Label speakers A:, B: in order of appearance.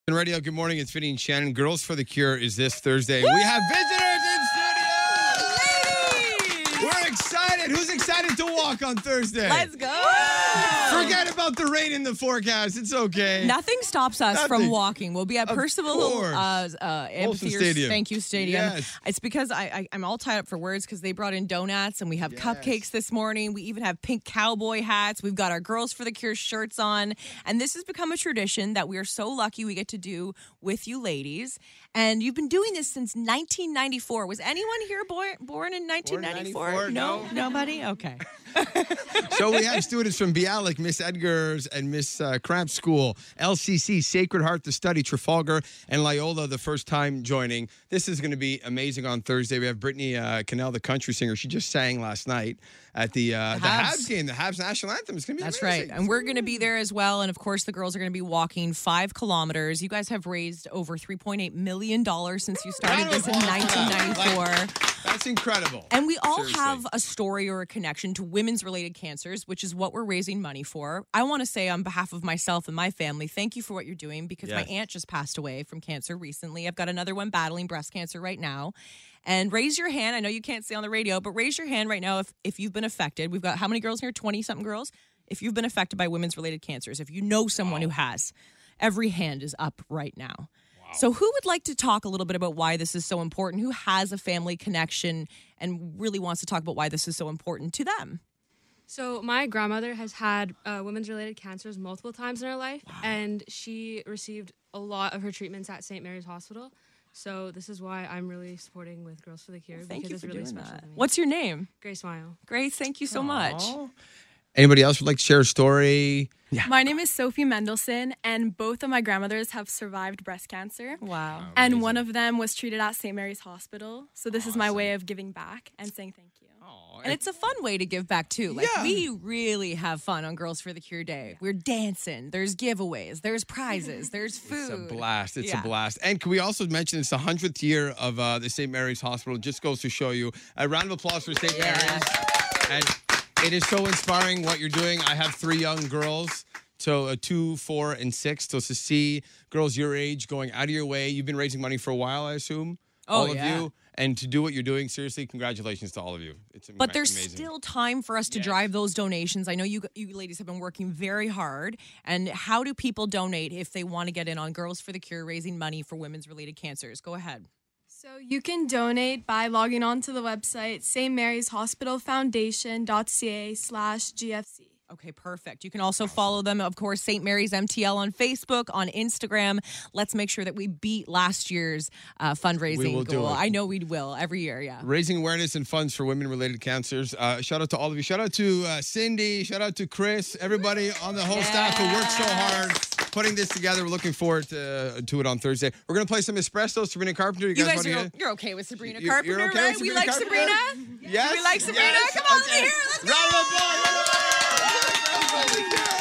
A: Radio, good morning. It's Vinny and Shannon. Girls for the Cure is this Thursday. We have visitors in studio! Ladies! We're excited. Who's excited to walk on Thursday?
B: Let's go!
A: Forget about the rain in the forecast. It's okay.
B: Nothing stops us from walking. We'll be at
A: Of
B: Percival Amphitheater
A: Stadium.
B: Thank you, Stadium.
A: Yes.
B: It's because I'm all tied up for words because they brought in donuts and we have cupcakes this morning. We even have pink cowboy hats. We've got our Girls for the Cure shirts on. And this has become a tradition that we are so lucky we get to do with you ladies. And you've been doing this since 1994. Was anyone here born in 1994?
A: No.
B: Nobody? Okay.
A: So we have students from Bialik, Miss Edgar's, and Miss Cramp School, LCC, Sacred Heart, The Study, Trafalgar, and Loyola, the first time joining. This is going to be amazing on Thursday. We have Brittany Cannell, the country singer. She just sang last night at the Habs game, the Habs national anthem. It's going to be
B: That's
A: amazing.
B: right. And we're going to be there as well. And of course, the girls are going to be walking 5 kilometers. You guys have raised over $3.8 million since you started this in 1994.
A: That's incredible.
B: And we all
A: Seriously.
B: have a story or a connection to women's related cancers, which is what we're raising money for. I want to say on behalf of myself and my family, thank you for what you're doing because my aunt just passed away from cancer recently. I've got another one battling breast cancer right now. And raise your hand. I know you can't say on the radio, but raise your hand right now if you've been affected. We've got how many girls here? 20-something girls? If you've been affected by women's related cancers, if you know someone who has, every hand is up right now. So who would like to talk a little bit about why this is so important? Who has a family connection and really wants to talk about why this is so important to them?
C: So my grandmother has had women's related cancers multiple times in her life, and she received a lot of her treatments at St. Mary's Hospital. So this is why I'm really supporting with Girls for the Cure.
B: Thank you
C: it's
B: for
C: really
B: doing
C: special
B: that.
C: to me.
B: What's your name?
C: Grace Mile.
B: Grace, thank you so much.
A: Anybody else would like to share a story? Yeah.
D: My name is Sophie Mendelson, and both of my grandmothers have survived breast cancer.
B: Wow.
D: And one of them was treated at St. Mary's Hospital. So this is my way of giving back and saying thank you.
B: And it's a fun way to give back, too. Like, we really have fun on Girls for the Cure Day. We're dancing. There's giveaways. There's prizes. There's food.
A: It's a blast. It's a blast. And can we also mention it's the 100th year of the St. Mary's Hospital. Just goes to show you. A round of applause for St. Mary's. And it is so inspiring what you're doing. I have 3 young girls. So 2, 4, and 6. So to see girls your age going out of your way. You've been raising money for a while, I assume. All of you. And to do what you're doing, seriously, congratulations to all of you. It's
B: But there's
A: amazing.
B: still time for us to drive those donations. I know you ladies have been working very hard. And how do people donate if they want to get in on Girls for the Cure raising money for women's related cancers? Go ahead.
D: So you can donate by logging on to the website stmaryshospitalfoundation.ca/GFC.
B: Okay, perfect. You can also follow them, of course, St. Mary's MTL on Facebook, on Instagram. Let's make sure that we beat last year's fundraising
A: We will
B: goal.
A: do it.
B: I know we will every year,
A: Raising awareness and funds for women-related cancers. Shout out to all of you. Shout out to Cindy. Shout out to Chris. Everybody on the whole staff who worked so hard putting this together. We're looking forward to it on Thursday. We're going to play some espresso. Sabrina Carpenter. You guys want to hear?
B: You're okay with Sabrina
A: You're
B: Carpenter,
A: okay with
B: right?
A: Sabrina
B: We like
A: Carpenter?
B: Sabrina?
A: Yes.
B: We like Sabrina?
A: Yes.
B: Come on,
A: Okay.
B: let me hear it. Let's go.
A: Round of applause.